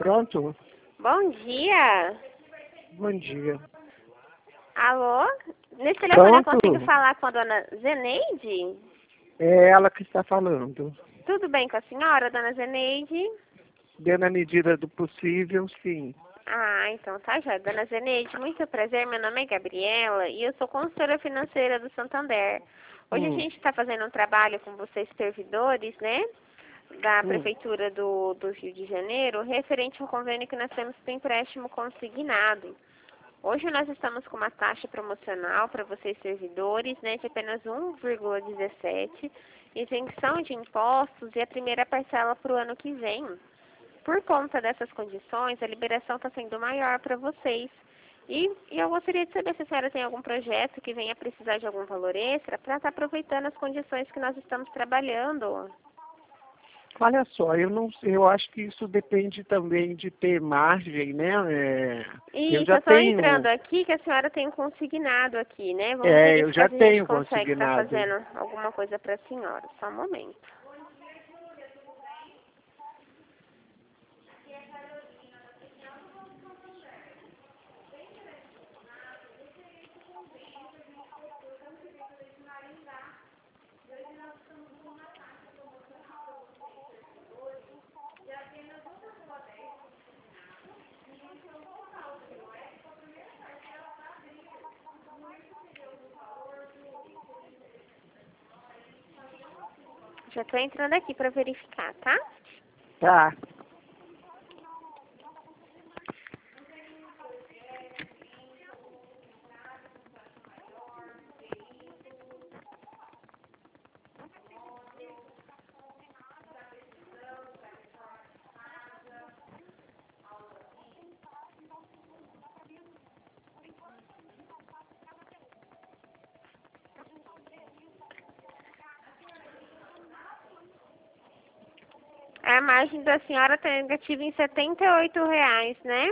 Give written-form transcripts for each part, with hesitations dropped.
Pronto? Bom dia. Bom dia. Alô? Nesse telefone eu Pronto? consigo falar com a dona Zeneide? É ela que está falando. Tudo bem com a senhora, dona Zeneide? Dentro da medida do possível, sim. Ah, então tá já. Dona Zeneide, muito prazer. Meu nome é Gabriela e eu sou consultora financeira do Santander. Hoje a gente está fazendo um trabalho com vocês, servidores, né? Da Prefeitura do Rio de Janeiro, referente ao convênio que nós temos com o empréstimo consignado. Hoje nós estamos com uma taxa promocional para vocês servidores, né, de apenas 1,17, isenção de impostos e a primeira parcela para o ano que vem. Por conta dessas condições, a liberação está sendo maior para vocês. E eu gostaria de saber se a senhora tem algum projeto que venha precisar de algum valor extra para estar aproveitando as condições que nós estamos trabalhando. Olha só, eu não sei, eu acho que isso depende também de ter margem, né? Eu Isso, já eu estou tenho, entrando aqui que a senhora tem um consignado aqui, né? Vamos eu verificar já se a gente tenho consegue estar consignado. fazendo alguma coisa para a senhora. Só um momento. Já estou entrando aqui para verificar, tá? Tá. A margem da senhora está negativa em R$ 78, né?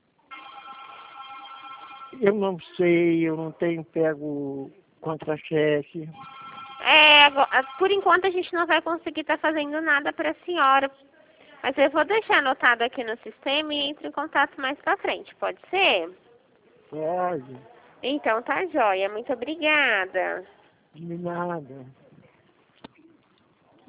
Eu não sei, eu não tenho pego contra-cheque. Por enquanto a gente não vai conseguir estar fazendo nada para a senhora. Mas eu vou deixar anotado aqui no sistema e entro em contato mais para frente, pode ser? Pode, Então tá jóia, muito obrigada. de nada.